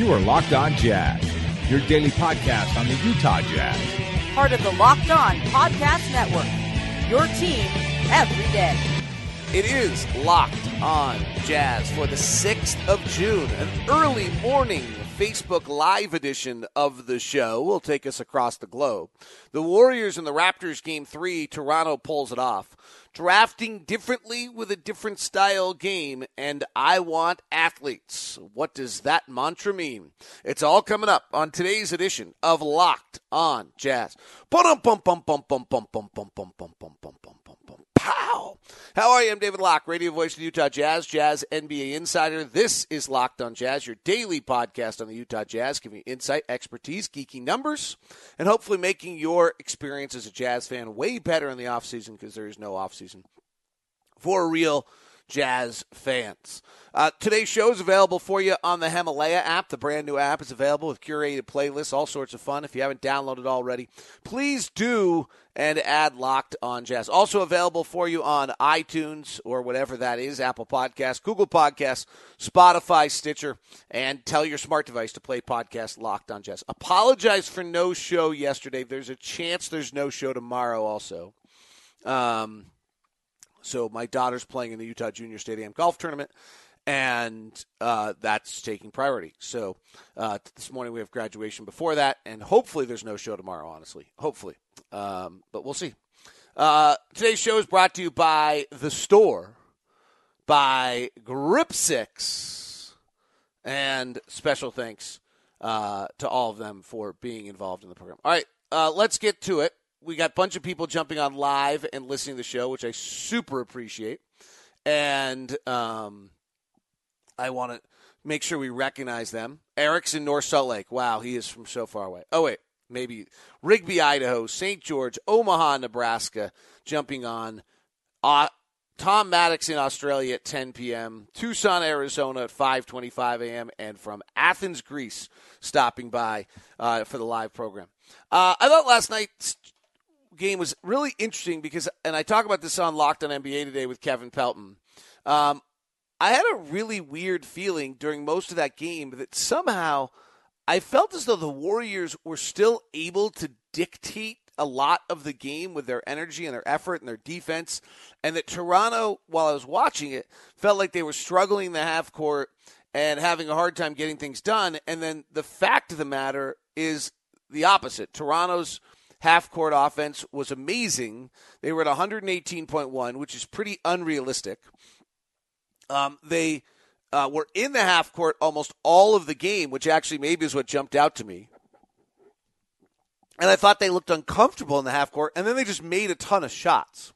You are Locked On Jazz, your daily podcast on the Utah Jazz. Part of the Locked On Podcast Network, your team every day. It is Locked On Jazz for the 6th of June, an early morning Facebook Live edition of the show will take us across the globe. The Warriors and the Raptors Game 3, Toronto pulls it off. Drafting differently with a different style game, and I want athletes. What does that mantra mean? It's all coming up on today's edition of Locked On Jazz. Pow! How are you? I'm David Locke, radio voice of the Utah Jazz, Jazz NBA insider. This is Locked On Jazz, your daily podcast on the Utah Jazz, giving you insight, expertise, geeky numbers, and hopefully making your experience as a Jazz fan way better in the offseason, because there is no offseason for real Jazz fans. Today's show is available for you on the Himalaya app. The brand new app is available with curated playlists, all sorts of fun. If you haven't downloaded already, please do and add Locked On Jazz. Also available for you on iTunes or whatever that is, Apple Podcasts, Google Podcasts, Spotify, Stitcher, and tell your smart device to play podcast Locked On Jazz. Apologize for no show yesterday. There's a chance there's no show tomorrow also. So my daughter's playing in the Utah Junior Stadium Golf Tournament, and that's taking priority. So this morning we have graduation before that, and hopefully there's no show tomorrow, honestly. Hopefully. But we'll see. Today's show is brought to you by The Store, by Grip 6, and special thanks to all of them for being involved in the program. All right, let's get to it. We got a bunch of people jumping on live and listening to the show, which I super appreciate. And I want to make sure we recognize them. Eric's in North Salt Lake. Wow, he is from so far away. Oh, wait, maybe Rigby, Idaho, St. George, Omaha, Nebraska, jumping on. Tom Maddox in Australia at 10 p.m., Tucson, Arizona at 5:25 a.m., and from Athens, Greece, stopping by for the live program. I thought last night's game was really interesting because, and I talk about this on Locked on NBA today with Kevin Pelton, I had a really weird feeling during most of that game that somehow I felt as though the Warriors were still able to dictate a lot of the game with their energy and their effort and their defense, and that Toronto, while I was watching it, felt like they were struggling in the half court and having a hard time getting things done. And then the fact of the matter is the opposite. Toronto's half-court offense was amazing. They were at 118.1, which is pretty unrealistic. They were in the half-court almost all of the game, which actually maybe is what jumped out to me. And I thought they looked uncomfortable in the half-court, and then they just made a ton of shots.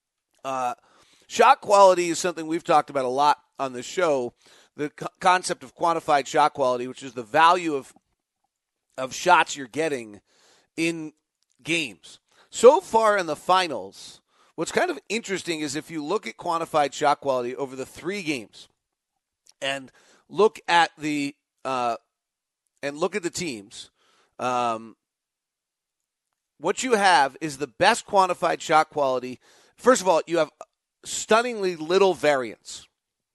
Shot quality is something we've talked about a lot on the show, the concept of quantified shot quality, which is the value of shots you're getting in games. So far in the finals, what's kind of interesting is if you look at quantified shot quality over the 3 games and look at the teams, what you have is the best quantified shot quality. First of all, you have stunningly little variance.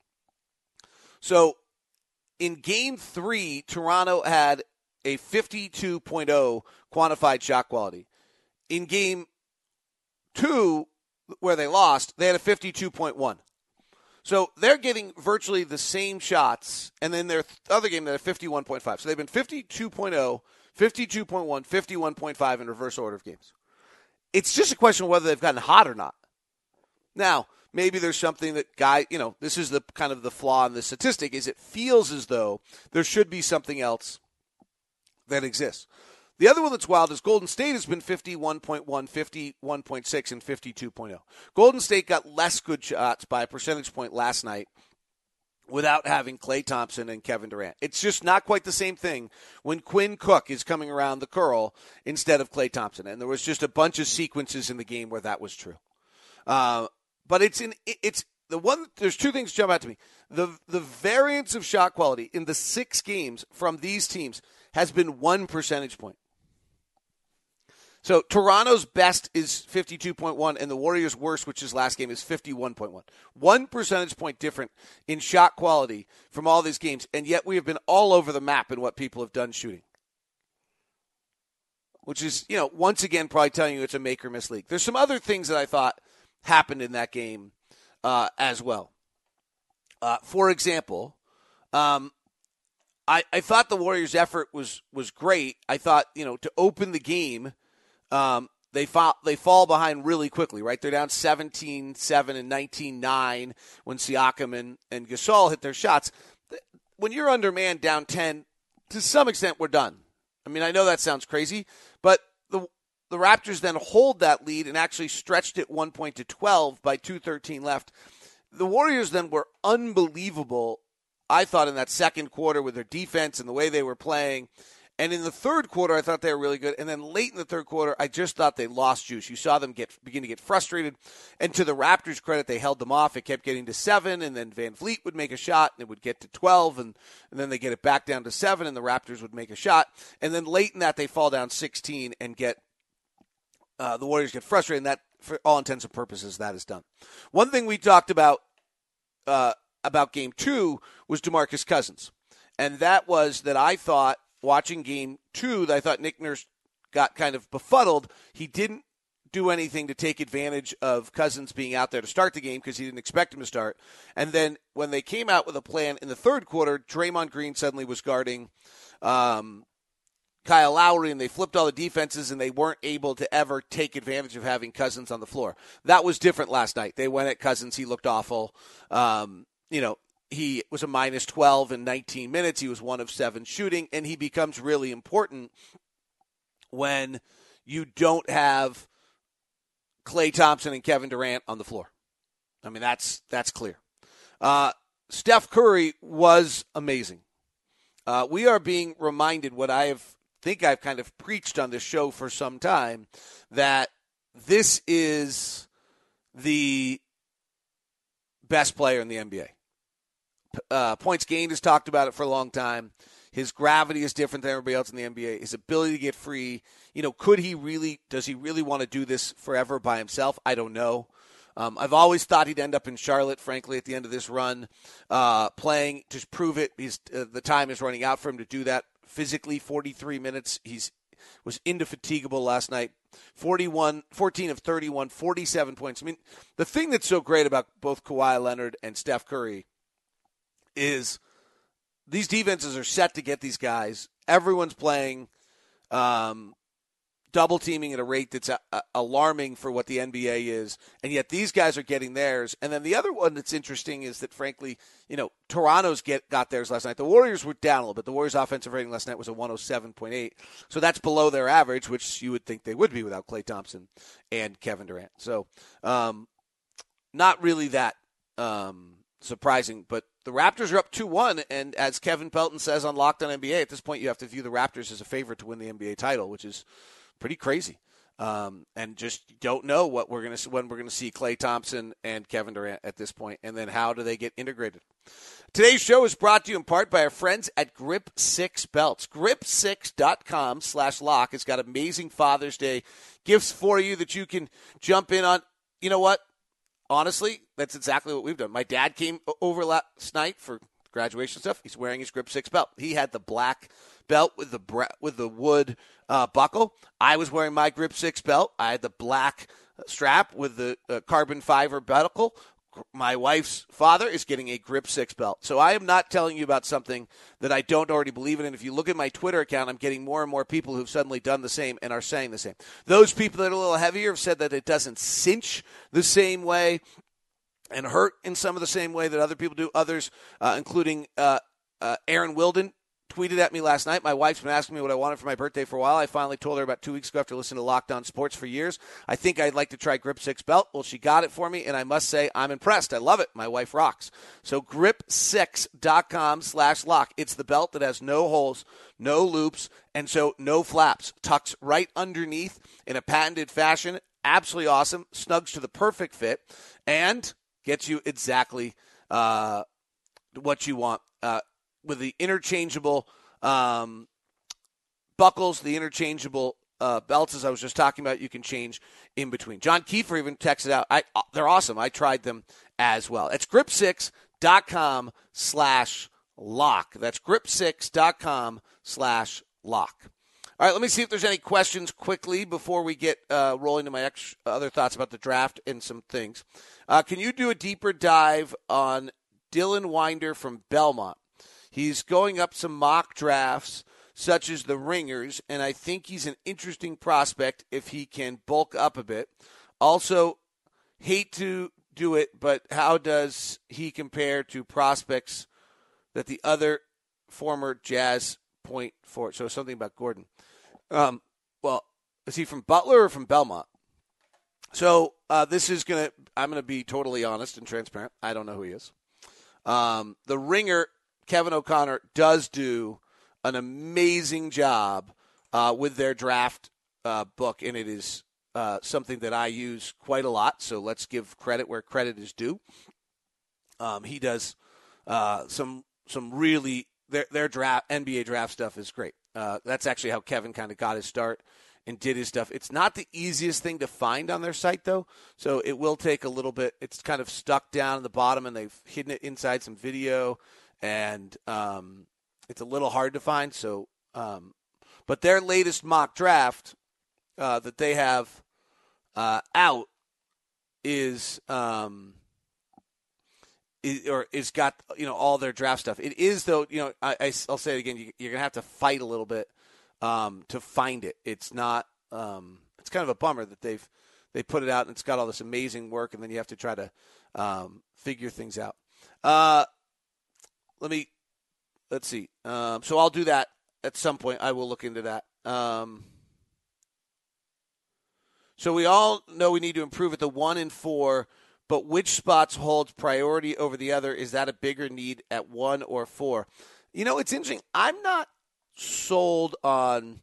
So in Game 3, Toronto had a 52.0 quantified shot quality. In Game 2, where they lost, they had a 52.1. So they're getting virtually the same shots, and then their other game, they had a 51.5. So they've been 52.0, 52.1, 51.5 in reverse order of games. It's just a question of whether they've gotten hot or not. Now, maybe there's something that this is the kind of the flaw in the statistic, is it feels as though there should be something else that exists. The other one that's wild is Golden State has been 51.1, 51.6, and 52.0. Golden State got less good shots by a percentage point last night without having Klay Thompson and Kevin Durant. It's just not quite the same thing when Quinn Cook is coming around the curl instead of Klay Thompson. And there was just a bunch of sequences in the game where that was true. But there's 2 things jump out to me. The variance of shot quality in the 6 games from these teams has been 1 percentage point. So Toronto's best is 52.1, and the Warriors' worst, which is last game, is 51.1. 1 percentage point different in shot quality from all these games, and yet we have been all over the map in what people have done shooting. Which is, once again, probably telling you it's a make or miss league. There's some other things that I thought happened in that game as well. For example, I thought the Warriors' effort was great. I thought, to open the game, they fall behind really quickly, right? They're down 17-7 and 19-9 when Siakam and Gasol hit their shots. When you're undermanned down 10, to some extent, we're done. I mean, I know that sounds crazy, but the Raptors then hold that lead and actually stretched it 1 point to 12 by 2:13 left. The Warriors then were unbelievable, I thought, in that second quarter with their defense and the way they were playing. And in the third quarter, I thought they were really good. And then late in the third quarter, I just thought they lost juice. You saw them begin to get frustrated. And to the Raptors' credit, they held them off. It kept getting to 7, and then Van Vliet would make a shot, and it would get to 12, and then they get it back down to 7, and the Raptors would make a shot. And then late in that, they fall down 16 and the Warriors get frustrated, and that, for all intents and purposes, that is done. One thing we talked about Game 2 was DeMarcus Cousins. And that was that I thought, watching Game 2, I thought Nick Nurse got kind of befuddled. He didn't do anything to take advantage of Cousins being out there to start the game because he didn't expect him to start. And then when they came out with a plan in the third quarter, Draymond Green suddenly was guarding Kyle Lowry, and they flipped all the defenses, and they weren't able to ever take advantage of having Cousins on the floor. That was different last night. They went at Cousins. He looked awful. He was a minus 12 in 19 minutes. He was 1 of 7 shooting, and he becomes really important when you don't have Klay Thompson and Kevin Durant on the floor. I mean, that's clear. Steph Curry was amazing. We are being reminded what I've kind of preached on this show for some time, that this is the best player in the NBA. Points gained has talked about it for a long time. His gravity is different than everybody else in the NBA. His ability to get free, does he really want to do this forever by himself? I don't know. I've always thought he'd end up in Charlotte, frankly, at the end of this run, playing to prove it. The time is running out for him to do that. Physically, 43 minutes. Was indefatigable last night. 14 of 31, 47 points. I mean, the thing that's so great about both Kawhi Leonard and Steph Curry is these defenses are set to get these guys. Everyone's playing double teaming at a rate that's alarming for what the NBA is, and yet these guys are getting theirs. And then the other one that's interesting is that, frankly, Toronto's got theirs last night. The Warriors were down a little bit. The Warriors' offensive rating last night was a 107.8, so that's below their average, which you would think they would be without Klay Thompson and Kevin Durant. So not really that surprising, but the Raptors are up 2-1, and as Kevin Pelton says on Locked On NBA, at this point you have to view the Raptors as a favorite to win the NBA title, which is pretty crazy. And just don't know when we're going to see Klay Thompson and Kevin Durant at this point, and then how do they get integrated. Today's show is brought to you in part by our friends at Grip 6 Belts. Grip6.com/lock has got amazing Father's Day gifts for you that you can jump in on. You know what? Honestly, that's exactly what we've done. My dad came over last night for graduation stuff. He's wearing his Grip 6 belt. He had the black belt with the wood buckle. I was wearing my Grip 6 belt. I had the black strap with the carbon fiber buckle. My wife's father is getting a Grip 6 belt. So I am not telling you about something that I don't already believe in. And if you look at my Twitter account, I'm getting more and more people who've suddenly done the same and are saying the same. Those people that are a little heavier have said that it doesn't cinch the same way and hurt in some of the same way that other people do. Others, including Aaron Wilden, tweeted at me last night. My wife's been asking me what I wanted for my birthday for a while. I finally told her about 2 weeks ago after listening to Locked On Sports for years. I think I'd like to try Grip 6 belt. Well, she got it for me, and I must say I'm impressed. I love it. My wife rocks. So grip6.com/lock. It's the belt that has no holes, no loops, and so no flaps. Tucks right underneath in a patented fashion. Absolutely awesome. Snugs to the perfect fit and gets you exactly what you want. With the interchangeable buckles, the interchangeable belts, as I was just talking about, you can change in between. John Kiefer even texted out. They're awesome. I tried them as well. It's grip6.com/lock. That's grip6.com/lock. All right, let me see if there's any questions quickly before we get rolling to my other thoughts about the draft and some things. Can you do a deeper dive on Dylan Winder from Belmont? He's going up some mock drafts, such as the Ringers, and I think he's an interesting prospect if he can bulk up a bit. Also, hate to do it, but how does he compare to prospects that the other former Jazz point forward? So something about Gordon. Well, is he from Butler or from Belmont? So I'm going to be totally honest and transparent. I don't know who he is. The Ringer, Kevin O'Connor, does do an amazing job with their draft book, and it is something that I use quite a lot. So let's give credit where credit is due. He does some really their draft NBA draft stuff is great. That's actually how Kevin kind of got his start and did his stuff. It's not the easiest thing to find on their site, though, so it will take a little bit. It's kind of stuck down at the bottom, and they've hidden it inside some video, and it's a little hard to find. So, but their latest mock draft that they have out is got all their draft stuff. It is, though, I'll say it again. You're gonna have to fight a little bit to find it. It's not. It's kind of a bummer that they put it out and it's got all this amazing work, and then you have to try to figure things out. Let's see. So I'll do that at some point. I will look into that. So we all know we need to improve at the 1 and 4. But which spots hold priority over the other? Is that a bigger need at 1 or 4? It's interesting. I'm not sold on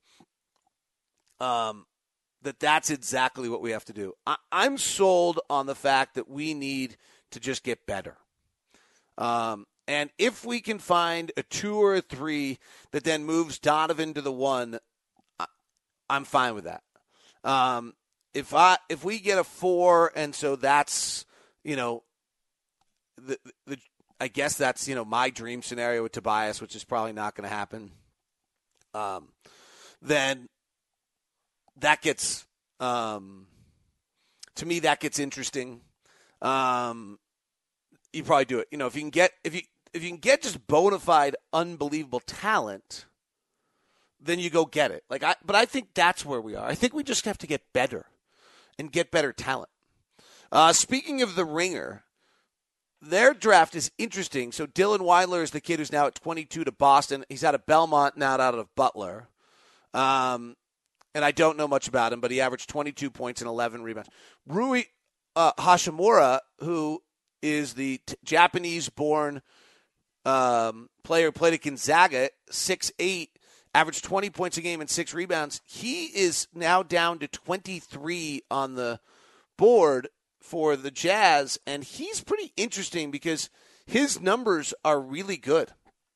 that's exactly what we have to do. I'm sold on the fact that we need to just get better. And if we can find a 2 or a 3 that then moves Donovan to the 1, I'm fine with that. If we get a 4, and so that's I guess that's, my dream scenario with Tobias, which is probably not going to happen. Then that gets, to me, that gets interesting. You probably do it. If you can get just bona fide, unbelievable talent, then you go get it. But I think that's where we are. I think we just have to get better and get better talent. Speaking of the Ringer, their draft is interesting. So Dylan Weiler is the kid who's now at 22 to Boston. He's out of Belmont, not out of Butler. And I don't know much about him, but he averaged 22 points and 11 rebounds. Rui Hashimura, who is the Japanese-born player, played at Gonzaga, 6'8", averaged 20 points a game and 6 rebounds. He is now down to 23 on the board for the Jazz, and he's pretty interesting because his numbers are really good.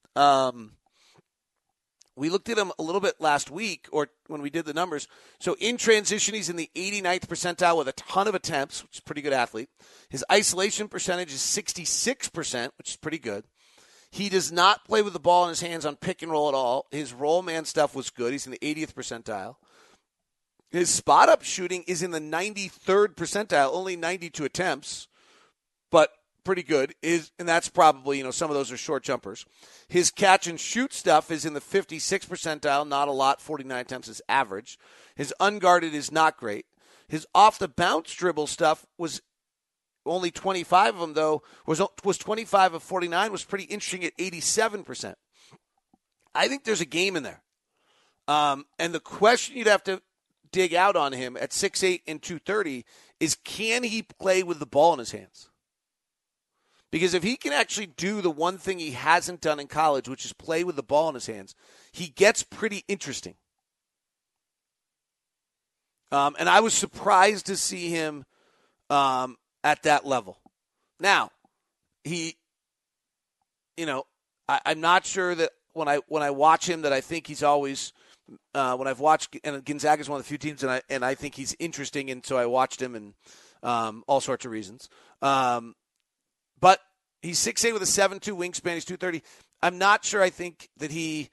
We looked at him a little bit last week, or when we did the numbers. So in transition, he's in the 89th percentile with a ton of attempts, which is a pretty good athlete. His isolation percentage is 66%, which is pretty good. He does not play with the ball in his hands on pick and roll at all. His roll man stuff was good. He's in the 80th percentile. His spot-up shooting is in the 93rd percentile, only 92 attempts, but pretty good. And that's probably, some of those are short jumpers. His catch-and-shoot stuff is in the 56th percentile, not a lot, 49 attempts is average. His unguarded is not great. His off-the-bounce dribble stuff was only 25 of them, though, was 25 of 49, was pretty interesting at 87%. I think there's a game in there. And the question you'd have to dig out on him at 6'8" and 230 is, can he play with the ball in his hands? Because if he can actually do the one thing he hasn't done in college, which is play with the ball in his hands, he gets pretty interesting. And I was surprised to see him at that level. Now, I'm not sure that when I watch him that I think he's always when I've watched, and Gonzaga is one of the few teams, and I think he's interesting, and so I watched him, and all sorts of reasons. But he's 6'8" with a 7'2" wingspan. He's 230. I'm not sure. I think that he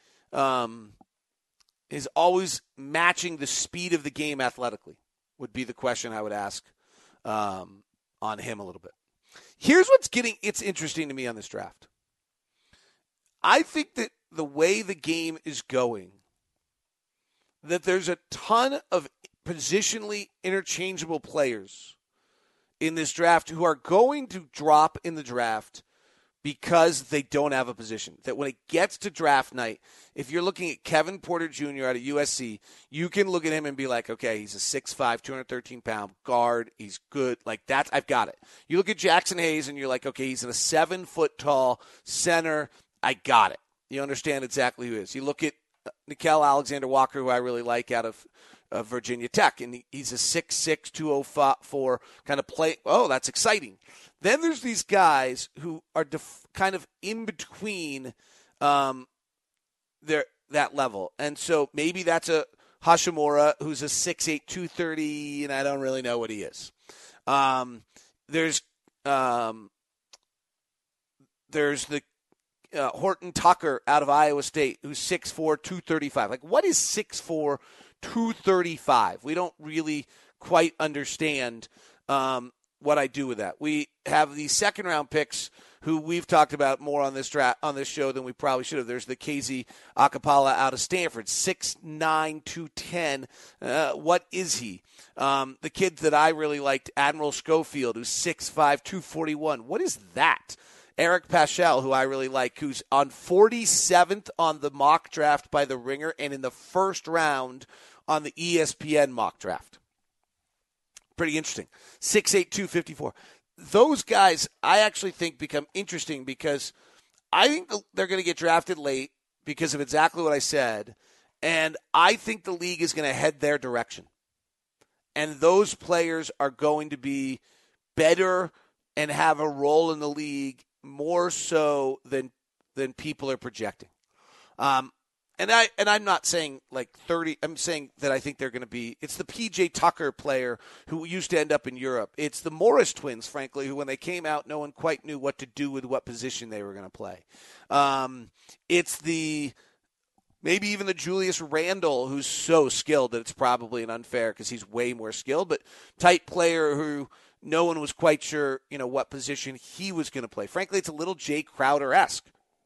is always matching the speed of the game athletically. Would be the question I would ask on him a little bit. Here's it's interesting to me on this draft. I think that the way the game is going, that there's a ton of positionally interchangeable players in this draft who are going to drop in the draft because they don't have a position. That when it gets to draft night, if you're looking at Kevin Porter Jr. out of USC, you can look at him and be like, okay, he's a 6'5", 213-pound guard. He's good. Like, that's, I've got it. You look at Jackson Hayes and you're like, okay, he's a 7-foot-tall center. I got it. You understand exactly who he is. You look at Nickeil Alexander-Walker, who I really like out of Virginia Tech, and he's a 6'6", 204 kind of play. Oh, that's exciting. Then there's these guys who are kind of in between that level. And so maybe that's a Hashimura who's a 6'8", 230, and I don't really know what he is. There's the Horton Tucker out of Iowa State, who's 6'4", 235. Like, what is 6'4", 235? We don't really quite understand what I do with that. We have the second-round picks who we've talked about more on this show than we probably should have. There's the KZ Akapala out of Stanford, 6'9", 210. What is he? The kid that I really liked, Admiral Schofield, who's 6'5", 241. What is that? Eric Paschal, who I really like, who's on 47th on the mock draft by The Ringer and in the first round on the ESPN mock draft. Pretty interesting. 6'8", 254. Those guys, I actually think, become interesting because I think they're going to get drafted late because of exactly what I said, and I think the league is going to head their direction. And those players are going to be better and have a role in the league more so than people are projecting. And I'm not saying like 30. I'm saying that I think they're going to be. It's the P.J. Tucker player who used to end up in Europe. It's the Morris twins, frankly, who when they came out, no one quite knew what to do with what position they were going to play. It's maybe even the Julius Randle, who's so skilled that it's probably an unfair because he's way more skilled, but type player who no one was quite sure, what position he was going to play. Frankly, it's a little Jay Crowder-esque.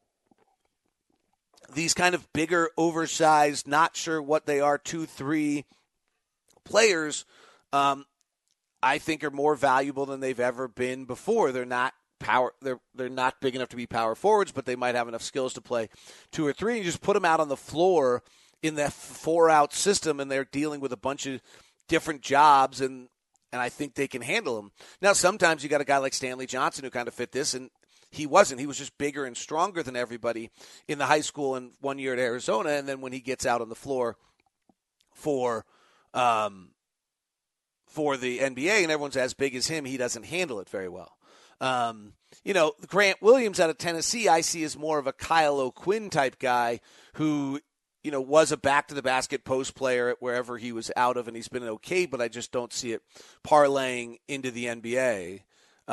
These kind of bigger, oversized, not sure what they are, 2-3 players, I think are more valuable than they've ever been before. They're not they're not big enough to be power forwards, but they might have enough skills to play 2 or 3. You just put them out on the floor in that 4-out system, and they're dealing with a bunch of different jobs, and I think they can handle them. Now, sometimes you got a guy like Stanley Johnson who kind of fit this, and he wasn't. He was just bigger and stronger than everybody in the high school and 1 year at Arizona, and then when he gets out on the floor for the NBA and everyone's as big as him, he doesn't handle it very well. Grant Williams out of Tennessee, I see as more of a Kyle O'Quinn type guy who, was a back-to-the-basket post player at wherever he was out of, and he's been okay, but I just don't see it parlaying into the NBA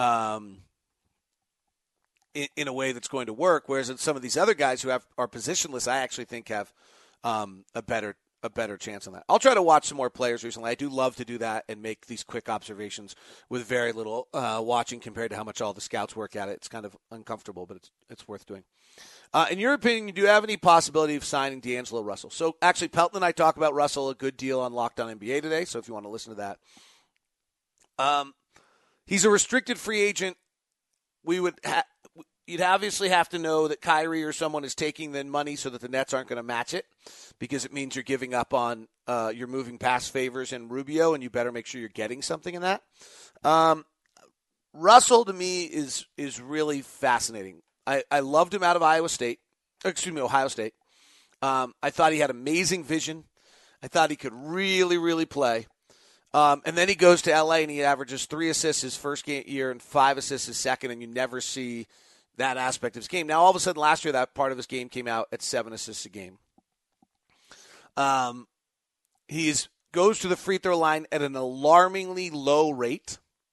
in a way that's going to work, whereas some of these other guys who are positionless, I actually think have a better chance on that. I'll try to watch some more players recently. I do love to do that and make these quick observations with very little watching compared to how much all the scouts work at it. It's kind of uncomfortable, but it's worth doing. In your opinion, do you have any possibility of signing D'Angelo Russell? So actually, Pelton and I talk about Russell a good deal on Locked On NBA today, so if you want to listen to that. He's a restricted free agent. You'd obviously have to know that Kyrie or someone is taking the money so that the Nets aren't going to match it, because it means you're giving up on you're moving past Favors and Rubio, and you better make sure you're getting something in that. Russell, to me, is really fascinating. I loved him out of Ohio State. I thought he had amazing vision. I thought he could really, really play. And then he goes to L.A. and he averages 3 assists his first year and 5 assists his second, and you never see that aspect of his game. Now, all of a sudden, last year, that part of his game came out at 7 assists a game. He goes to the free throw line at an alarmingly low rate.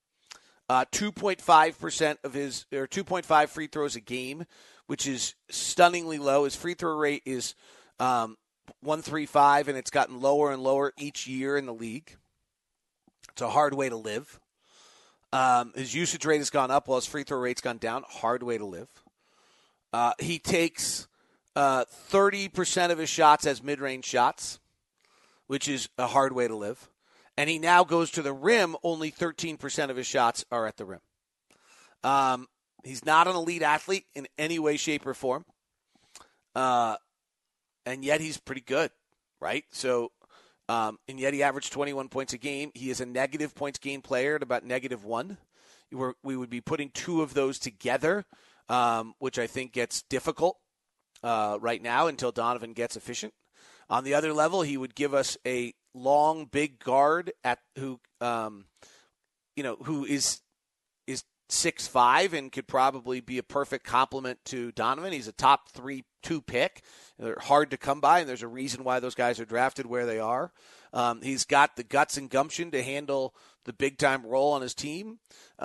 2.5% of his, or 2.5 free throws a game, which is stunningly low. His free throw rate is 135, and it's gotten lower and lower each year in the league. It's a hard way to live. His usage rate has gone up while his free throw rate's gone down. Hard way to live. He takes 30% of his shots as mid-range shots, which is a hard way to live. And he now goes to the rim. Only 13% of his shots are at the rim. He's not an elite athlete in any way, shape, or form. And yet he's pretty good, right? So, and yet he averaged 21 points a game. He is a negative points game player at about -1. We would be putting two of those together, which I think gets difficult right now until Donovan gets efficient. On the other level, he would give us a long, big guard who is 6'5" and could probably be a perfect complement to Donovan. He's a top 3-2 pick. They're hard to come by, and there's a reason why those guys are drafted where they are. He's got the guts and gumption to handle the big-time role on his team.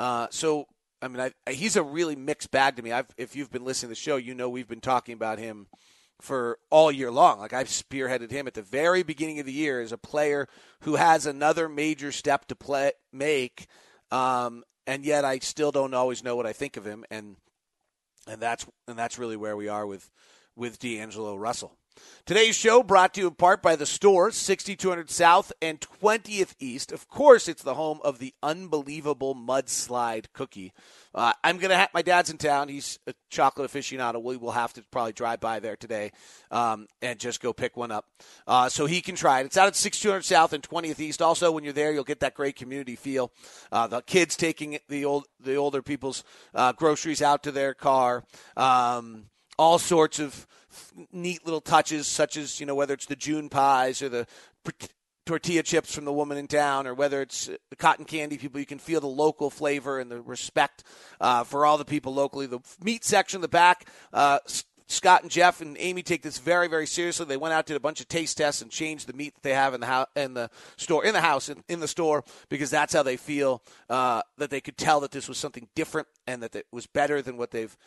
He's a really mixed bag to me. If you've been listening to the show, you know we've been talking about him for all year long. Like, I've spearheaded him at the very beginning of the year as a player who has another major step to make, and yet I still don't always know what I think of him, and that's really where we are with D'Angelo Russell. Today's show brought to you in part by The Store, 6200 South and 20th East. Of course, it's the home of the unbelievable mudslide cookie. I'm going to have my dad's in town. He's a chocolate aficionado. We will have to probably drive by there today and just go pick one up so he can try it. It's out at 6200 South and 20th East. Also, when you're there, you'll get that great community feel. The kids taking the older people's groceries out to their car. All sorts of neat little touches, such as, whether it's the June pies or the tortilla chips from the woman in town, or whether it's the cotton candy people. You can feel the local flavor and the respect for all the people locally. The meat section in the back, Scott and Jeff and Amy take this very, very seriously. They went out, did a bunch of taste tests, and changed the meat that they have in the store, because that's how they feel, that they could tell that this was something different and that it was better than what they've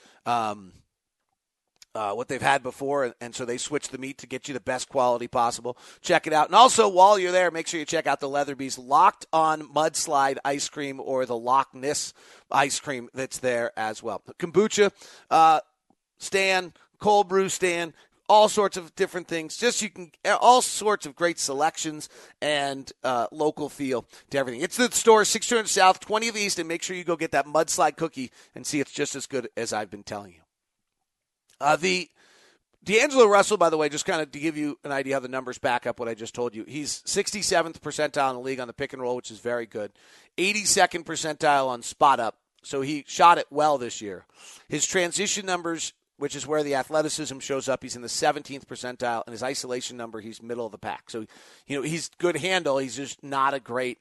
had before, and so they switch the meat to get you the best quality possible. Check it out. And also, while you're there, make sure you check out the Leatherby's Locked On Mudslide Ice Cream, or the Loch Ness Ice Cream that's there as well. Kombucha stand, cold brew stand, all sorts of different things. All sorts of great selections and local feel to everything. It's the Store, 600 South, 20th East, and make sure you go get that mudslide cookie and see it's just as good as I've been telling you. The D'Angelo Russell, by the way, just kind of to give you an idea how the numbers back up what I just told you, he's 67th percentile in the league on the pick and roll, which is very good. 82nd percentile on spot up, so he shot it well this year. His transition numbers, which is where the athleticism shows up, he's in the 17th percentile, and his isolation number, he's middle of the pack. So, he's good handle. He's just not a great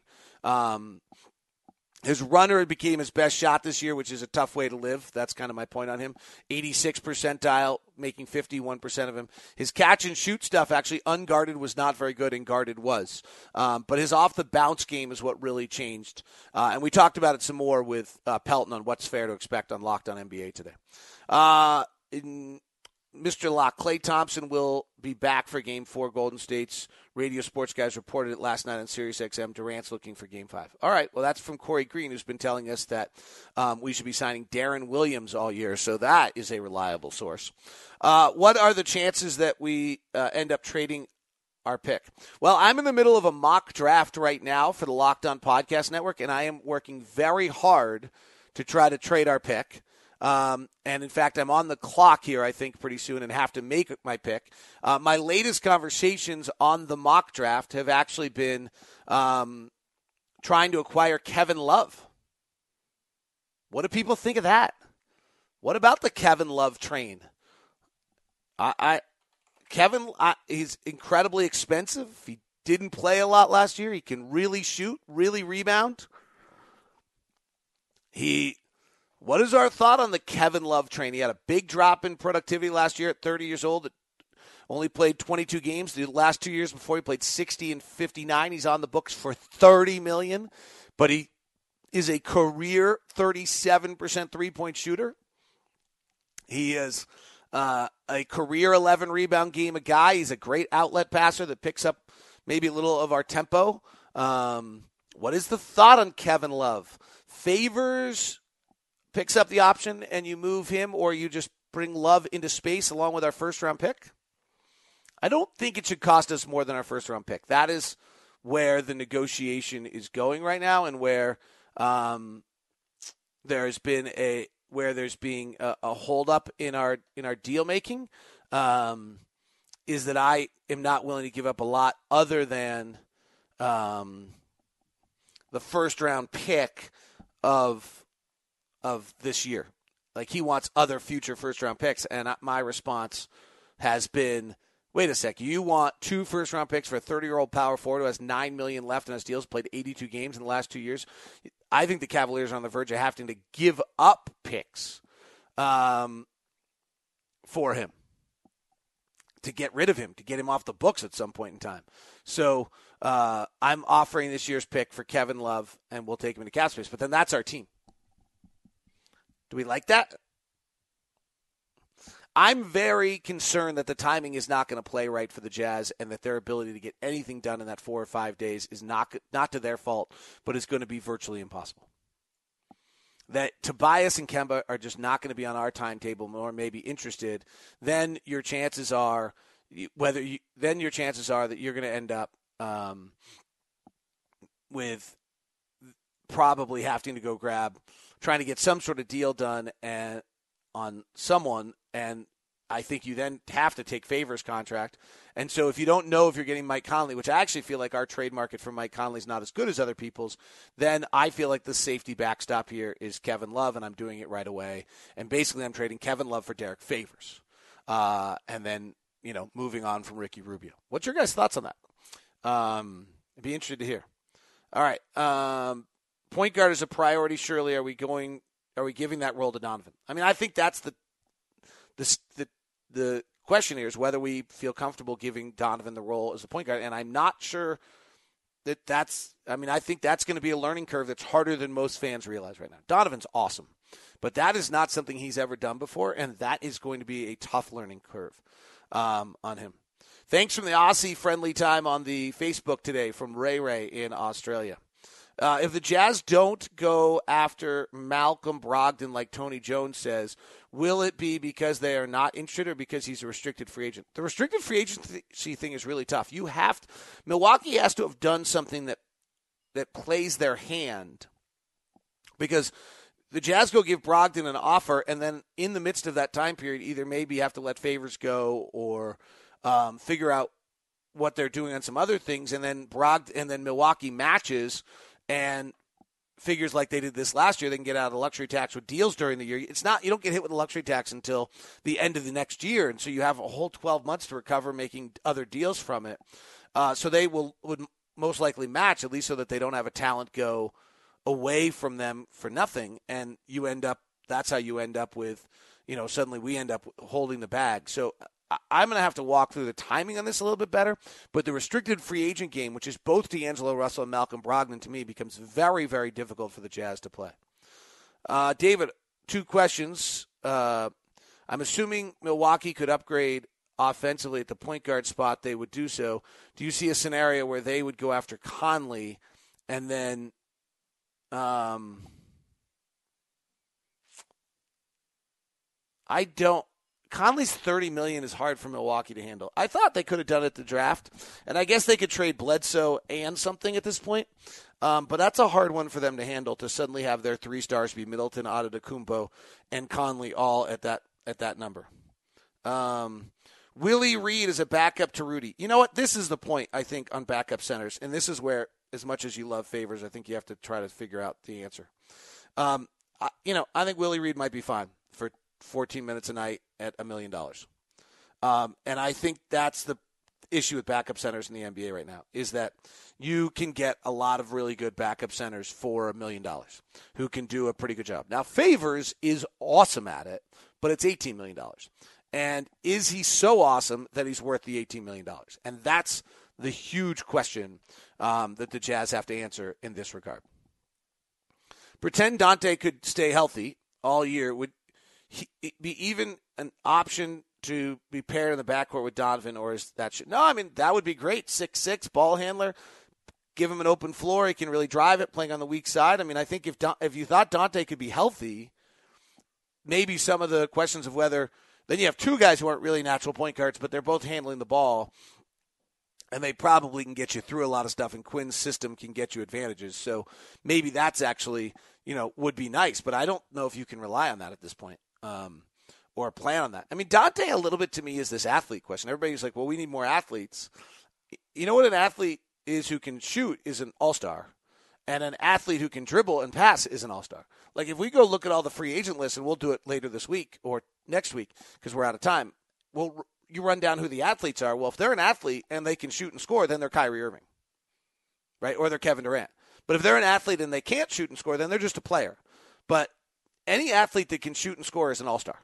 his runner became his best shot this year, which is a tough way to live. That's kind of my point on him. 86th percentile, making 51% of him. His catch and shoot stuff, actually, unguarded was not very good, and guarded was. But his off-the-bounce game is what really changed. And we talked about it some more with Pelton on what's fair to expect on Locked On NBA today. Mr. Locke, Klay Thompson will be back for Game 4. Golden State's radio sports guys reported it last night on SiriusXM. Durant's looking for Game 5. All right, well, that's from Corey Green, who's been telling us that we should be signing Darren Williams all year, so that is a reliable source. What are the chances that we end up trading our pick? Well, I'm in the middle of a mock draft right now for the Locked On Podcast Network, and I am working very hard to try to trade our pick. And, in fact, I'm on the clock here, I think, pretty soon and have to make my pick. My latest conversations on the mock draft have actually been trying to acquire Kevin Love. What do people think of that? What about the Kevin Love train? He's incredibly expensive. He didn't play a lot last year. He can really shoot, really rebound. What is our thought on the Kevin Love train? He had a big drop in productivity last year at 30 years old. Only played 22 games. The last 2 years before, he played 60 and 59. He's on the books for $30 million, but he is a career 37% three-point shooter. He is a career 11 rebound game a guy. He's a great outlet passer that picks up maybe a little of our tempo. What is the thought on Kevin Love? Favors picks up the option and you move him, or you just bring Love into space along with our first-round pick? I don't think it should cost us more than our first-round pick. That is where the negotiation is going right now, and where there's being a holdup in our deal making. Is that I am not willing to give up a lot other than the first-round pick of this year. Like, he wants other future first-round picks, and my response has been, wait a sec, you want 2 first-round picks for a 30-year-old power forward who has $9 million left in his deals, played 82 games in the last 2 years? I think the Cavaliers are on the verge of having to give up picks for him, to get rid of him, to get him off the books at some point in time. So I'm offering this year's pick for Kevin Love, and we'll take him into cap space. But then that's our team. Do we like that? I'm very concerned that the timing is not going to play right for the Jazz, and that their ability to get anything done in that 4 or 5 days is not to their fault, but is going to be virtually impossible. That Tobias and Kemba are just not going to be on our timetable, nor maybe interested. Then your chances are that you're going to end up with probably having to go trying to get some sort of deal done on someone, and I think you then have to take Favors' contract. And so if you don't know if you're getting Mike Conley, which I actually feel like our trade market for Mike Conley is not as good as other people's, then I feel like the safety backstop here is Kevin Love, and I'm doing it right away. And basically I'm trading Kevin Love for Derek Favors. And then, moving on from Ricky Rubio. What's your guys' thoughts on that? I'd be interested to hear. All right. Point guard is a priority, surely. Are we giving that role to Donovan? I mean, I think that's the question here, is whether we feel comfortable giving Donovan the role as a point guard. And I'm not sure I think that's going to be a learning curve that's harder than most fans realize right now. Donovan's awesome, but that is not something he's ever done before, and that is going to be a tough learning curve on him. Thanks from the Aussie friendly time on the Facebook today from Ray in Australia. If the Jazz don't go after Malcolm Brogdon like Tony Jones says, will it be because they are not interested or because he's a restricted free agent? The restricted free agency thing is really tough. Milwaukee has to have done something that plays their hand, because the Jazz go give Brogdon an offer, and then in the midst of that time period, either maybe have to let Favors go or figure out what they're doing on some other things, and then Milwaukee matches and figures like they did this last year, they can get out of the luxury tax with deals during the year. You don't get hit with the luxury tax until the end of the next year, and so you have a whole 12 months to recover, making other deals from it. So they would most likely match, at least so that they don't have a talent go away from them for nothing, and that's how you end up with, suddenly we end up holding the bag. So I'm going to have to walk through the timing on this a little bit better, but the restricted free agent game, which is both D'Angelo Russell and Malcolm Brogdon, to me becomes very, very difficult for the Jazz to play. David, 2 questions. I'm assuming Milwaukee could upgrade offensively at the point guard spot. They would do so. Do you see a scenario where they would go after Conley and then I don't. Conley's $30 million is hard for Milwaukee to handle. I thought they could have done it at the draft, and I guess they could trade Bledsoe and something at this point. But that's a hard one for them to handle, to suddenly have their 3 stars be Middleton, Antetokounmpo, and Conley all at that number. Willie Reed is a backup to Rudy. You know what? This is the point, I think, on backup centers, and this is where, as much as you love Favors, I think you have to try to figure out the answer. I think Willie Reed might be fine for 14 minutes a night at $1 million. And I think that's the issue with backup centers in the NBA right now, is that you can get a lot of really good backup centers for $1 million who can do a pretty good job. Now, Favors is awesome at it, but it's $18 million. And is he so awesome that he's worth the $18 million? And that's the huge question that the Jazz have to answer in this regard. Pretend Dante could stay healthy all year. Would he be even an option to be paired in the backcourt with Donovan, or is that shit? No, I mean, that would be great. 6'6", ball handler. Give him an open floor. He can really drive it, playing on the weak side. I mean, I think if you thought Dante could be healthy, maybe some of the questions of whether – then you have two guys who aren't really natural point guards, but they're both handling the ball, and they probably can get you through a lot of stuff, and Quinn's system can get you advantages. So maybe that's actually, would be nice, but I don't know if you can rely on that at this point or plan on that. I mean, Dante a little bit to me is this athlete question. Everybody's like, well, we need more athletes. You know what an athlete is who can shoot is an all-star, and an athlete who can dribble and pass is an all-star. Like, if we go look at all the free agent lists, and we'll do it later this week or next week because we're out of time, you run down who the athletes are. Well, if they're an athlete and they can shoot and score, then they're Kyrie Irving, right? Or they're Kevin Durant. But if they're an athlete and they can't shoot and score, then they're just a player. But any athlete that can shoot and score is an all-star.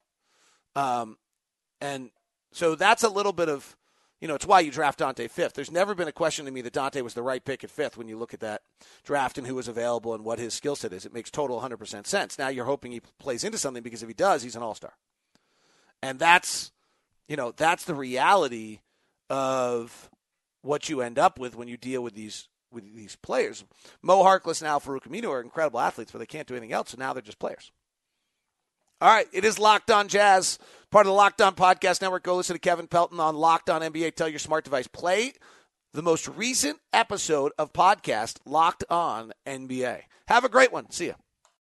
And so that's a little bit of, it's why you draft Dante fifth. There's never been a question to me that Dante was the right pick at fifth when you look at that draft and who was available and what his skill set is. It makes total 100% sense. Now you're hoping he plays into something because if he does, he's an all-star. And that's the reality of what you end up with when you deal with these players. Mo Harkless and Al Farouk Aminu are incredible athletes, but they can't do anything else, so now they're just players. All right, it is Locked On Jazz, part of the Locked On Podcast Network. Go listen to Kevin Pelton on Locked On NBA. Tell your smart device, play the most recent episode of podcast Locked On NBA. Have a great one. See ya.